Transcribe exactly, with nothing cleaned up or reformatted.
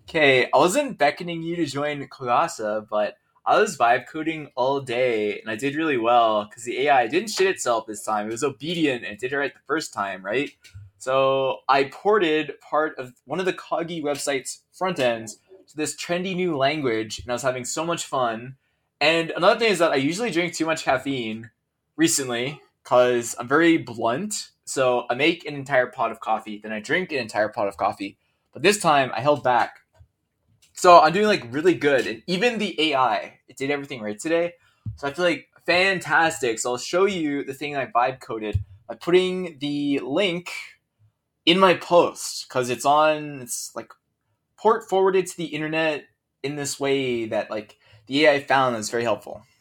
Okay, I wasn't beckoning you to join Kodasa, but I was vibe coding all day and I did really well because the A I didn't shit itself this time. It was obedient and it did it right the first time, right? So I ported part of one of the Coggy website's front ends to this trendy new language and I was having so much fun. And another thing is that I usually drink too much caffeine recently because I'm very blunt. So I make an entire pot of coffee, then I drink an entire pot of coffee. But this time I held back, so I'm doing like really good, and even the A I, it did everything right today. So I feel like fantastic. So I'll show you the thing I vibe coded by putting the link in my post because it's on. It's like port forwarded to the internet in this way that like the A I found that's very helpful.